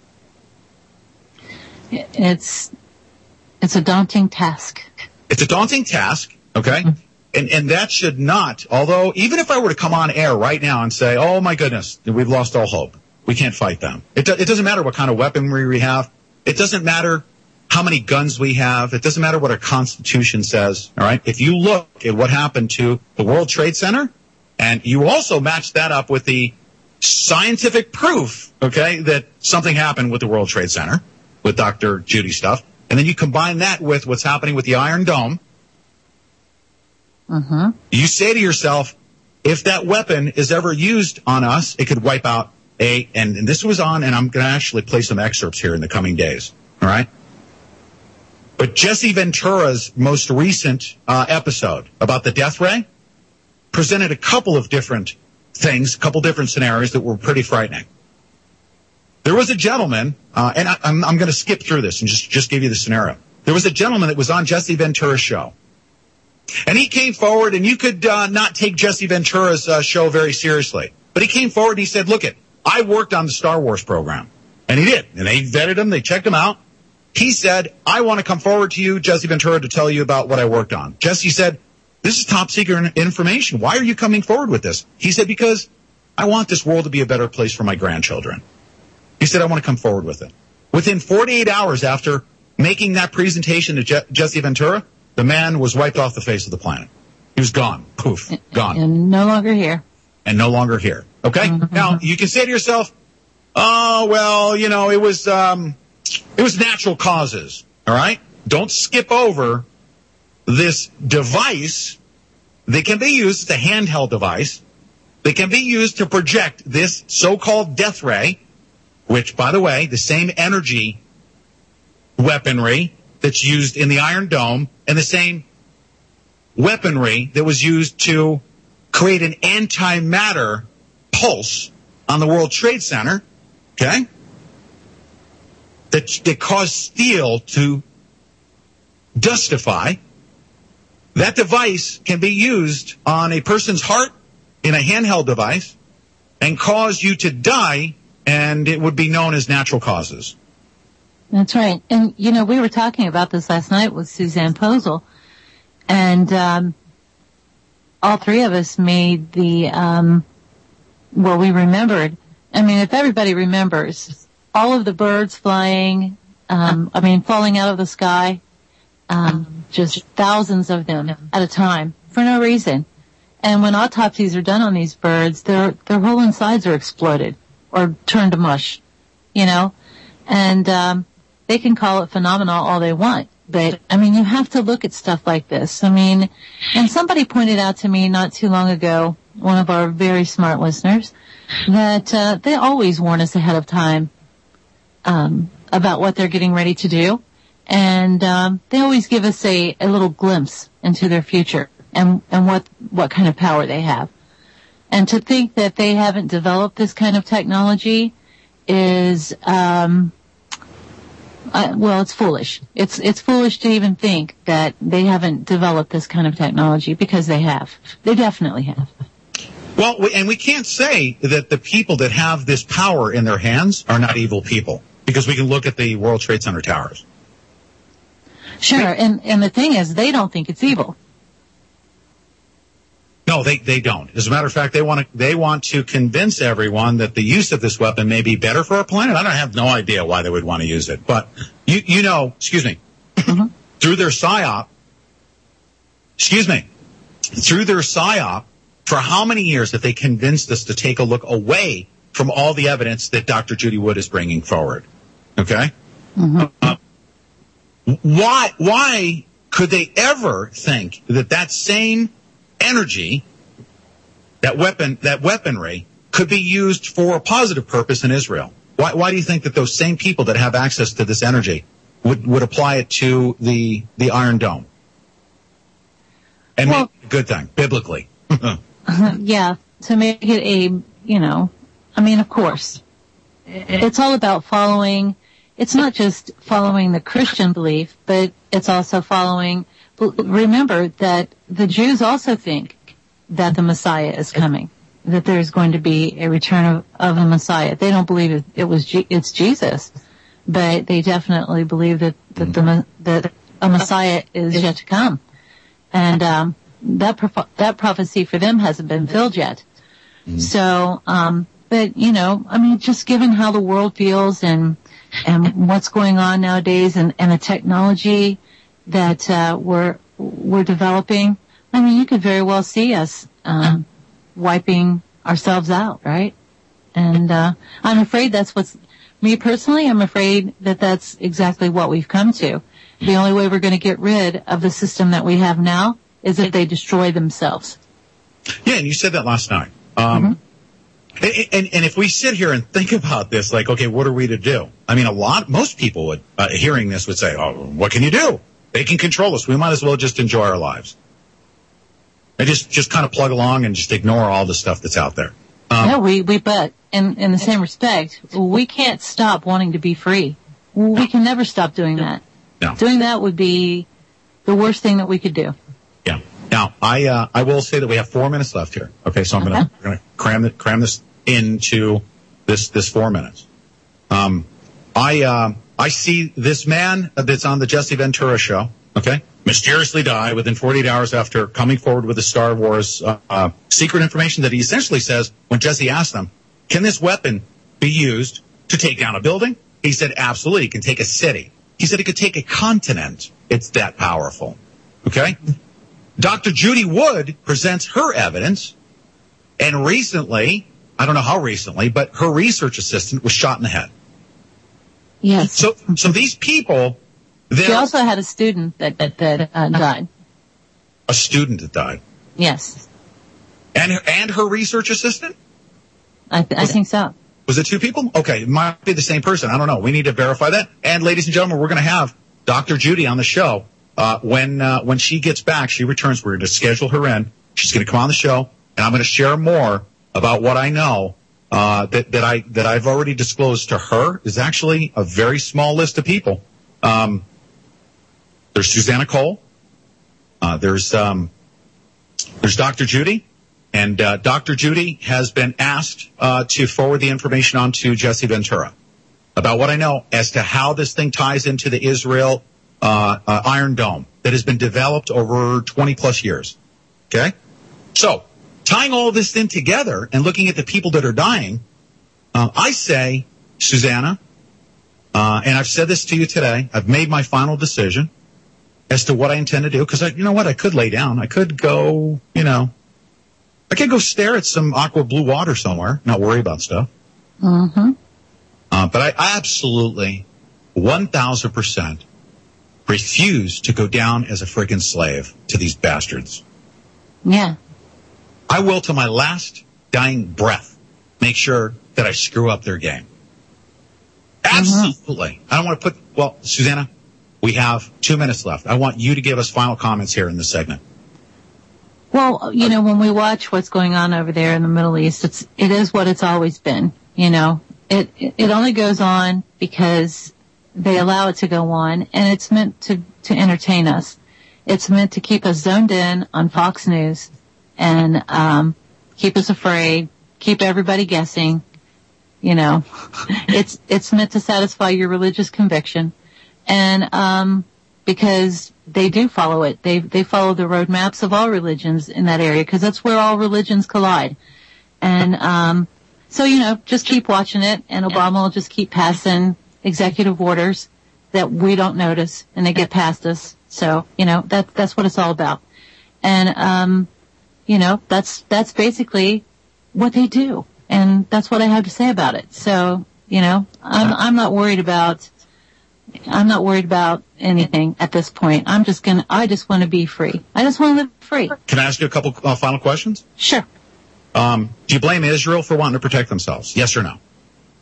It's it's a daunting task. It's a daunting task, okay? Mm-hmm. And and that should not, although even if I were to come on air right now and say, oh my goodness, we've lost all hope. We can't fight them. It, do, it doesn't matter what kind of weaponry we have. It doesn't matter how many guns we have. It doesn't matter what our Constitution says, all right? If you look at what happened to the World Trade Center, and you also match that up with the scientific proof, okay, that something happened with the World Trade Center, with Doctor Judy stuff, and then you combine that with what's happening with the Iron Dome, mm-hmm. you say to yourself, if that weapon is ever used on us, it could wipe out a, and, and this was on, and I'm going to actually play some excerpts here in the coming days, all right? But Jesse Ventura's most recent uh, episode about the death ray presented a couple of different things, a couple different scenarios that were pretty frightening. There was a gentleman, uh, and I, I'm, I'm going to skip through this and just, just give you the scenario. There was a gentleman that was on Jesse Ventura's show. And he came forward, and you could uh, not take Jesse Ventura's uh, show very seriously. But he came forward and he said, look it, I worked on the Star Wars program. And he did. And they vetted him. They checked him out. He said, I want to come forward to you, Jesse Ventura, to tell you about what I worked on. Jesse said, this is top secret information. Why are you coming forward with this? He said, because I want this world to be a better place for my grandchildren. He said, I want to come forward with it. Within forty-eight hours after making that presentation to Je- Jesse Ventura, the man was wiped off the face of the planet. He was gone. Poof. Gone. And no longer here. And no longer here. Okay? Mm-hmm. Now, you can say to yourself, oh, well, you know, it was, um, it was natural causes. All right? Don't skip over this device that can be used as a handheld device that can be used to project this so-called death ray, which, by the way, the same energy weaponry that's used in the Iron Dome and the same weaponry that was used to create an antimatter pulse on the World Trade Center, okay, that, that caused steel to dustify. That device can be used on a person's heart in a handheld device and cause you to die, and it would be known as natural causes. That's right. And, you know, we were talking about this last night with Suzanne Posel, and um, all three of us made the, um, well, we remembered. I mean, if everybody remembers, all of the birds flying, um, I mean, falling out of the sky, um, just thousands of them at a time for no reason. And when autopsies are done on these birds, their their whole insides are exploded or turned to mush, you know, and um, they can call it phenomenal all they want. But, I mean, you have to look at stuff like this. I mean, and somebody pointed out to me not too long ago, one of our very smart listeners, that uh, they always warn us ahead of time um, about what they're getting ready to do. And um, they always give us a, a little glimpse into their future and, and what, what kind of power they have. And to think that they haven't developed this kind of technology is, um, uh, well, it's foolish. It's it's foolish to even think that they haven't developed this kind of technology, because they have. They definitely have. Well, we, and we can't say that the people that have this power in their hands are not evil people, because we can look at the World Trade Center towers. Sure, and, and the thing is, they don't think it's evil. No, they, they don't. As a matter of fact, they want to they want to convince everyone that the use of this weapon may be better for our planet. I don't have no idea why they would want to use it, but you you know, excuse me, mm-hmm. through their psyop, excuse me, through their psyop, for how many years have they convinced us to take a look away from all the evidence that Doctor Judy Wood is bringing forward? Okay, mm-hmm. uh, why why could they ever think that that same energy, that weapon, that weaponry, could be used for a positive purpose in Israel? Why, why do you think that those same people that have access to this energy would, would apply it to the, the Iron Dome? And well, make it a good thing, biblically. Yeah, to make it a, you know, I mean, of course, it's all about following. It's not just following the Christian belief, but it's also following. Remember that the Jews also think that the Messiah is coming, that there's going to be a return of, of a Messiah. They don't believe it, it was G, it's Jesus, but they definitely believe that that, the, that a Messiah is yet to come, and um, that prof- that prophecy for them hasn't been filled yet. Mm-hmm. So, um, but you know, I mean, just given how the world feels and and what's going on nowadays, and, and the technology that uh, we're we're developing, I mean, you could very well see us um, wiping ourselves out, right? And uh, I'm afraid that's what's me personally. I'm afraid that that's exactly what we've come to. The only way we're going to get rid of the system that we have now is if they destroy themselves. Yeah, and you said that last night. Um, mm-hmm. and, and, and if we sit here and think about this, like, okay, what are we to do? I mean, a lot, most people would, uh, hearing this would say, oh, what can you do? They can control us. We might as well just enjoy our lives. And just, just kind of plug along and just ignore all the stuff that's out there. Um, no, we, we, but in, in the same respect, we can't stop wanting to be free. We can never stop doing that. No. Doing that would be the worst thing that we could do. Yeah. Now, I, uh, I will say that we have four minutes left here. Okay. So I'm okay. going to, going to cram it, cram this into this, this four minutes. Um, I, uh, I see this man that's on the Jesse Ventura show. Okay. Mysteriously die within forty-eight hours after coming forward with the Star Wars, uh, uh, secret information that he essentially says when Jesse asked him, can this weapon be used to take down a building? He said, absolutely. It can take a city. He said it could take a continent. It's that powerful. Okay? Doctor Judy Wood presents her evidence, and recently, I don't know how recently, but her research assistant was shot in the head. Yes. So, so these people, she also had a student that that, that uh, died. A student that died. Yes. And and her research assistant? I, th- I think so. Was it two people? Okay, it might be the same person. I don't know. We need to verify that. And ladies and gentlemen, we're going to have Doctor Judy on the show. Uh, when, uh, when she gets back, she returns. We're going to schedule her in. She's going to come on the show, and I'm going to share more about what I know, uh, that, that I, that I've already disclosed to her is actually a very small list of people. Um, there's Susanna Cole. Uh, there's, um, there's Doctor Judy. And uh, Doctor Judy has been asked uh, to forward the information on to Jesse Ventura about what I know as to how this thing ties into the Israel uh, uh, Iron Dome that has been developed over twenty plus years. Okay? So, tying all this in together and looking at the people that are dying, uh, I say, Susanna, uh, and I've said this to you today, I've made my final decision as to what I intend to do, because, you know what, I could lay down. I could go, you know, I could go stare at some aqua blue water somewhere, not worry about stuff. Mm-hmm. Uh, but I, I absolutely, one thousand percent refuse to go down as a friggin' slave to these bastards. Yeah. I will, to my last dying breath, make sure that I screw up their game. Absolutely. Mm-hmm. I don't want to put, well, Susanna, we have two minutes left. I want you to give us final comments here in this segment. Well, you know, when we watch what's going on over there in the Middle East, it's, it is what it's always been. You know, it, it only goes on because they allow it to go on, and it's meant to, to entertain us. It's meant to keep us zoned in on Fox News and, um, keep us afraid, keep everybody guessing. You know, it's, it's meant to satisfy your religious conviction. And, um, because they do follow it. They they follow the roadmaps of all religions in that area, because that's where all religions collide. And um, so, you know, just keep watching it, and Obama will just keep passing executive orders that we don't notice, and they get past us. So, you know, that that's what it's all about. And, um, you know, that's that's basically what they do. And that's what I have to say about it. So, you know, I'm I'm not worried about I'm not worried about anything at this point. I'm just gonna, I just want to be free. I just want to live free. Can I ask you a couple uh, final questions? Sure. Um, do you blame Israel for wanting to protect themselves? Yes or no?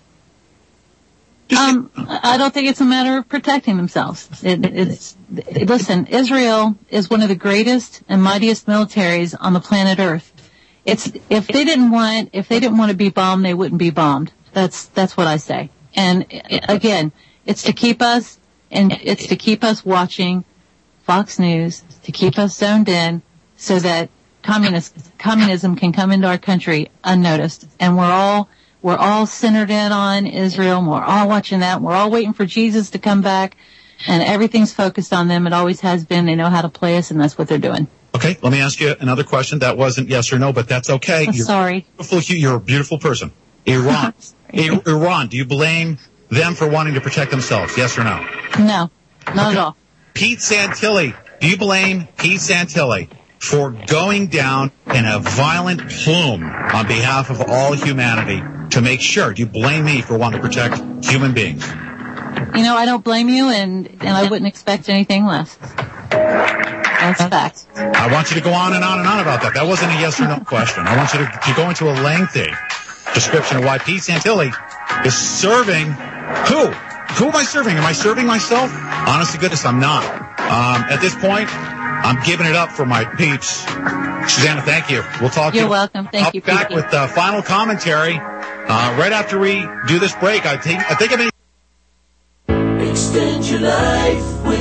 Just um, I don't think it's a matter of protecting themselves. It, it's, listen, Israel is one of the greatest and mightiest militaries on the planet Earth. it's if they didn't want if they didn't want to be bombed, they wouldn't be bombed. That's that's what I say. And again, it's to keep us and it's to keep us watching Fox News, to keep us zoned in, so that communist communism can come into our country unnoticed. And we're all we're all centered in on Israel. And we're all watching that. And we're all waiting for Jesus to come back, and everything's focused on them. It always has been. They know how to play us, and that's what they're doing. Okay, let me ask you another question. That wasn't yes or no, but that's okay. I'm you're sorry. Beautiful, you're a beautiful person. Iran. Iran, do you blame them for wanting to protect themselves? Yes or no? No, not okay. at all. Pete Santilli, do you blame Pete Santilli for going down in a violent plume on behalf of all humanity to make sure? Do you blame me for wanting to protect human beings? You know, I don't blame you, and, and I wouldn't expect anything less. That's a fact. I want you to go on and on and on about that. That wasn't a yes or no question. I want you to, to go into a lengthy description of why Pete Santilli is serving who? Who am I serving? Am I serving myself? Honest to goodness, I'm not. Um, at this point, I'm giving it up for my peeps. Susanna, thank you. We'll talk You're to you. welcome. Thank I'll you, be back Pete. with uh, final commentary uh, right after we do this break. I think I think I'm in. Extend your life with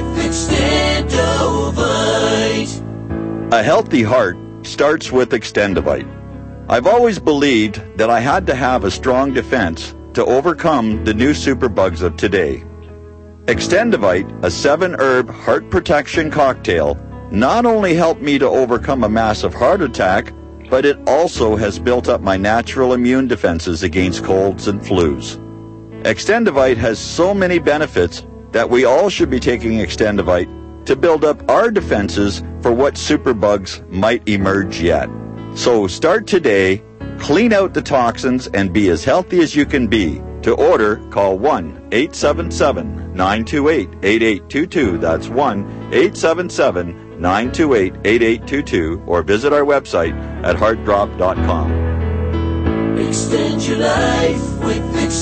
Extendovite. A healthy heart starts with Extendovite. I've always believed that I had to have a strong defense to overcome the new superbugs of today. Extendovite, a seven-herb heart protection cocktail, not only helped me to overcome a massive heart attack, but it also has built up my natural immune defenses against colds and flus. Extendovite has so many benefits that we all should be taking Extendovite to build up our defenses for what superbugs might emerge yet. So start today, clean out the toxins, and be as healthy as you can be. To order, call one eight seven seven, nine two eight, eight eight two two. That's one eight seven seven, nine two eight, eight eight two two, or visit our website at heart drop dot com. Extend your life with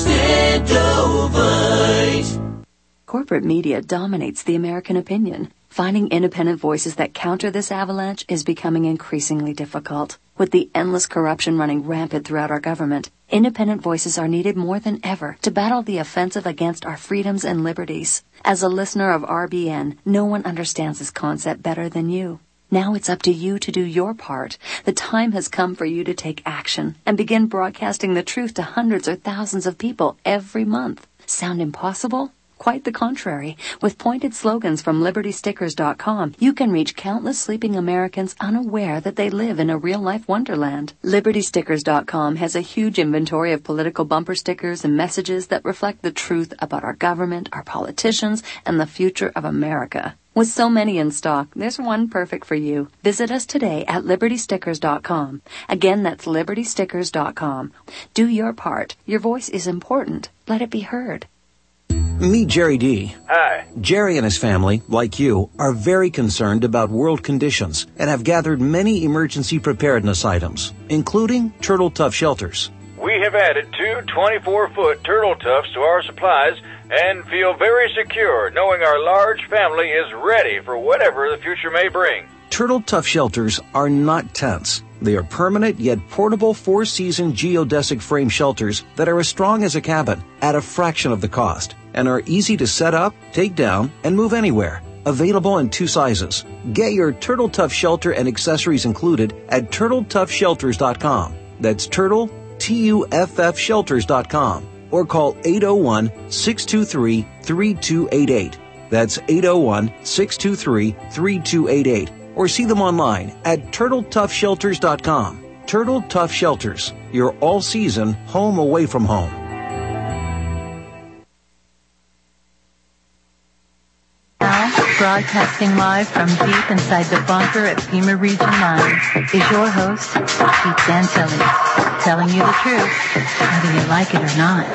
Extendovite. Corporate media dominates the American opinion. Finding independent voices that counter this avalanche is becoming increasingly difficult. With the endless corruption running rampant throughout our government, independent voices are needed more than ever to battle the offensive against our freedoms and liberties. As a listener of R B N, no one understands this concept better than you. Now it's up to you to do your part. The time has come for you to take action and begin broadcasting the truth to hundreds or thousands of people every month. Sound impossible? Quite the contrary. With pointed slogans from liberty stickers dot com, you can reach countless sleeping Americans unaware that they live in a real-life wonderland. liberty stickers dot com has a huge inventory of political bumper stickers and messages that reflect the truth about our government, our politicians, and the future of America. With so many in stock, there's one perfect for you. Visit us today at liberty stickers dot com. Again, that's liberty stickers dot com. Do your part. Your voice is important. Let it be heard. Meet Jerry D. Hi. Jerry and his family, like you, are very concerned about world conditions and have gathered many emergency preparedness items, including Turtle Tough shelters. We have added two twenty-four foot Turtle Toughs to our supplies and feel very secure knowing our large family is ready for whatever the future may bring. Turtle Tough shelters are not tents. They are permanent yet portable four-season geodesic frame shelters that are as strong as a cabin at a fraction of the cost and are easy to set up, take down, and move anywhere. Available in two sizes. Get your Turtle Tough shelter and accessories included at turtle tough shelters dot com. That's Turtle, T U F F shelters dot com. Or call eight oh one, six two three, three two eight eight. That's eight oh one, six two three, three two eight eight. Or see them online at turtle tough shelters dot com. Turtle Tough Shelters, your all-season home away from home. Now, broadcasting live from deep inside the bunker at FEMA Region nine is your host, Pete Santilli, telling you the truth, whether you like it or not.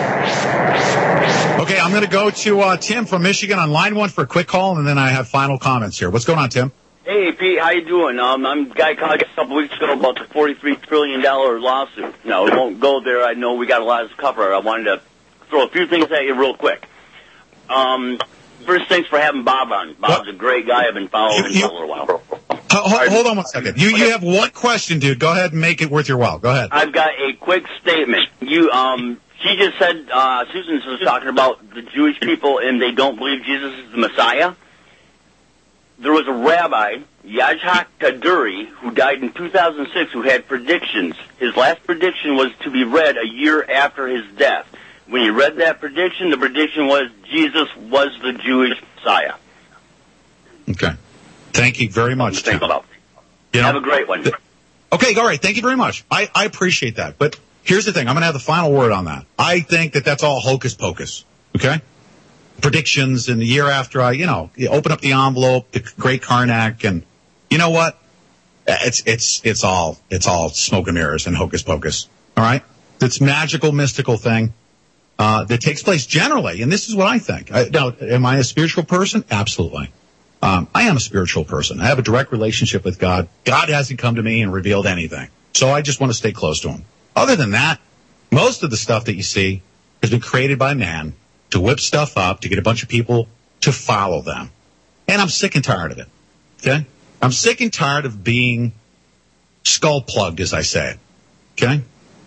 Okay, I'm going to go to uh, Tim from Michigan on line one for a quick call, and then I have final comments here. What's going on, Tim? Hey, Pete, how you doing? Um, I'm a guy called a couple weeks ago about the forty-three trillion dollars lawsuit. No, it won't go there. I know we got a lot to cover. I wanted to throw a few things at you real quick. Um, first, thanks for having Bob on. Bob's a great guy. I've been following him for a little while. Hold, hold on one second. You you have one question, dude. Go ahead and make it worth your while. Go ahead. I've got a quick statement. You, um, she just said, uh, Susan was talking about the Jewish people and they don't believe Jesus is the Messiah. There was a rabbi, Yajhak Kaduri, who died in two thousand six, who had predictions. His last prediction was to be read a year after his death. When he read that prediction, the prediction was Jesus was the Jewish Messiah. Okay. Thank you very much. Think about. You know, Have a great one. Th- okay, all right. Thank you very much. I, I appreciate that. But here's the thing. I'm going to have the final word on that. I think that that's all hocus pocus. Okay? Predictions in the year after I, you know, you open up the envelope, the great Karnak, and you know what? It's, it's, it's all, it's all smoke and mirrors and hocus pocus. All right? It's magical, mystical thing, uh, that takes place generally. And this is what I think. I, now, am I a spiritual person? Absolutely. Um, I am a spiritual person. I have a direct relationship with God. God hasn't come to me and revealed anything. So I just want to stay close to him. Other than that, most of the stuff that you see has been created by man to whip stuff up, to get a bunch of people to follow them. And I'm sick and tired of it. Okay? I'm sick and tired of being skull plugged, as I say. Okay?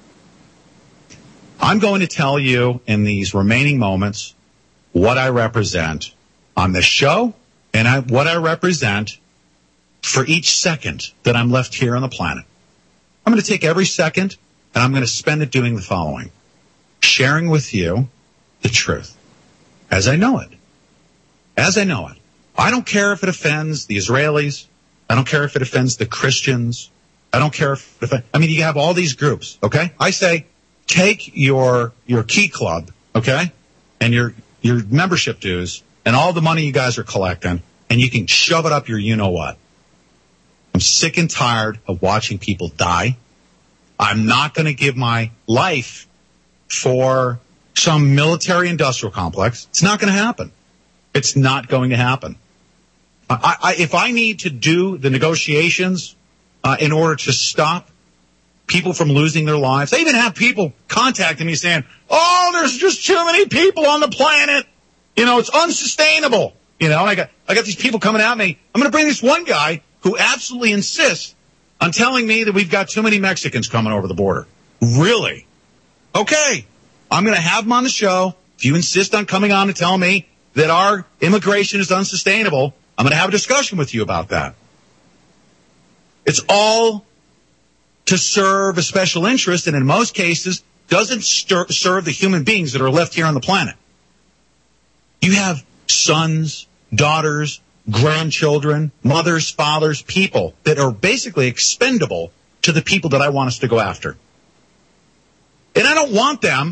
I'm going to tell you in these remaining moments what I represent on this show and I, what I represent for each second that I'm left here on the planet. I'm going to take every second and I'm going to spend it doing the following. Sharing with you the truth. As I know it. As I know it. I don't care if it offends the Israelis. I don't care if it offends the Christians. I don't care if it offends, I mean, you have all these groups, okay? I say, take your, your key club, okay? And your, your membership dues and all the money you guys are collecting, and you can shove it up your you-know-what. I'm sick and tired of watching people die. I'm not going to give my life for some military-industrial complex. It's not going to happen. It's not going to happen. I, I, if I need to do the negotiations uh, in order to stop people from losing their lives, I even have people contacting me saying, oh, there's just too many people on the planet. You know, it's unsustainable. You know, I got, I got these people coming at me. I'm going to bring this one guy who absolutely insists on telling me that we've got too many Mexicans coming over the border. Really? Okay. I'm going to have him on the show. If you insist on coming on and telling me that our immigration is unsustainable, I'm going to have a discussion with you about that. It's all to serve a special interest, and in most cases, doesn't stir, serve the human beings that are left here on the planet. You have sons, daughters, grandchildren, mothers, fathers, people that are basically expendable to the people that I want us to go after. And I don't want them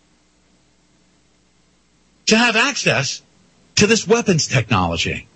to have access to this weapons technology.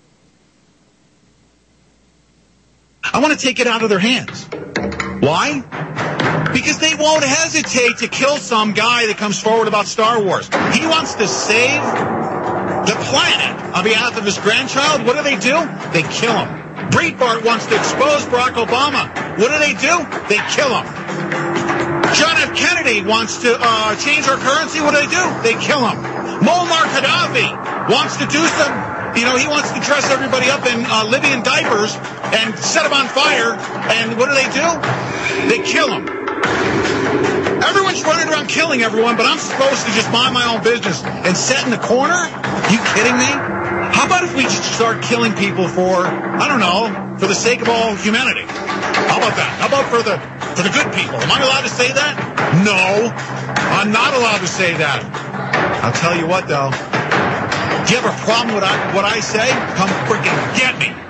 I want to take it out of their hands. Why? Because they won't hesitate to kill some guy that comes forward about Star Wars. He wants to save the planet on behalf of his grandchild. What do they do? They kill him. Breitbart wants to expose Barack Obama. What do they do? They kill him. John F. Kennedy wants to uh, change our currency. What do they do? They kill him. Muammar Gaddafi wants to do some, you know, he wants to dress everybody up in uh, Libyan diapers and set them on fire. And what do they do? They kill him. Everyone's running around killing everyone, but I'm supposed to just mind my own business and sit in the corner? You kidding me? How about if we just start killing people for, I don't know, for the sake of all humanity? How about that? How about for the for the good people? Am I allowed to say that? No, I'm not allowed to say that. I'll tell you what, though. Do you have a problem with what I, what I say? Come freaking get me.